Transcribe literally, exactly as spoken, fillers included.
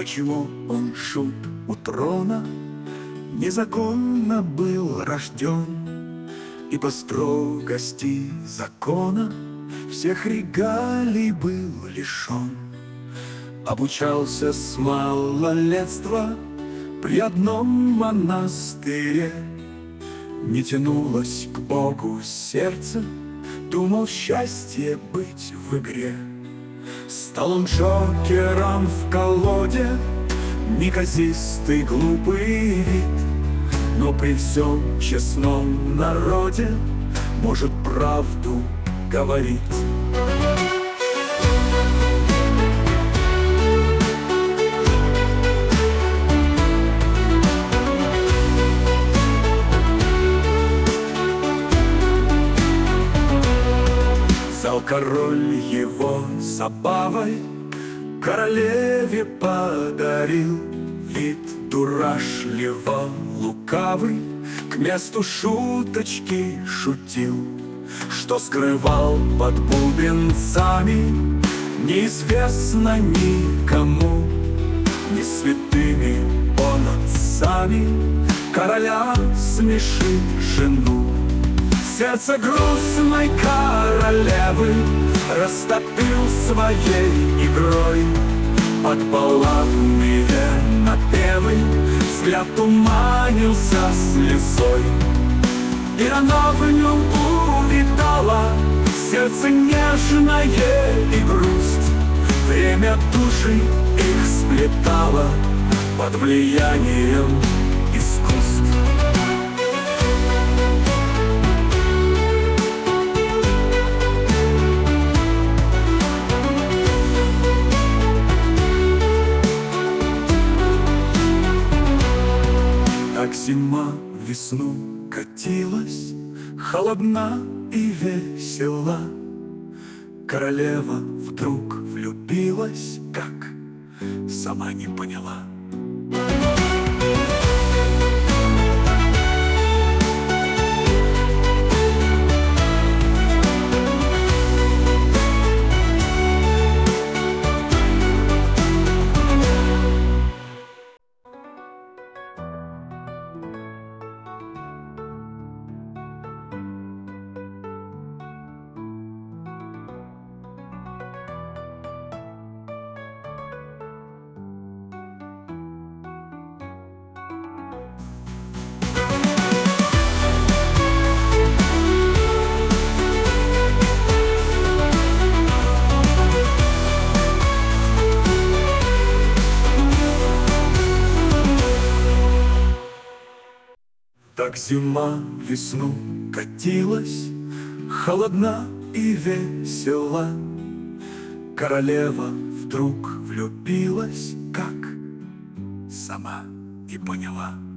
почему он шут у трона, незаконно был рожден, и по строгости закона всех регалий был лишен. Обучался с малолетства при одном монастыре, не тянулось к Богу сердце, думал счастье быть в игре. Стал он джокером в колоде, неказистый глупый вид, но при всем честном народе может правду говорить. Взял король его забавой, королеве подарил вид дурашливо лукавый, к месту шуточки шутил, что скрывал под бубенцами, неизвестно никому, не святыми он отцами, короля смешит жену. Сердце грустной королевы растопил своей игрой, под балладные напевы взгляд туманился слезой. И она в нем увидала сердце нежное и грусть, время души их сплетало под влиянием искусств. Так зима в весну катилась, холодна и весела. Королева вдруг влюбилась, как сама не поняла. Так зима в весну катилась, холодна и весела. Королева вдруг влюбилась, как сама не поняла.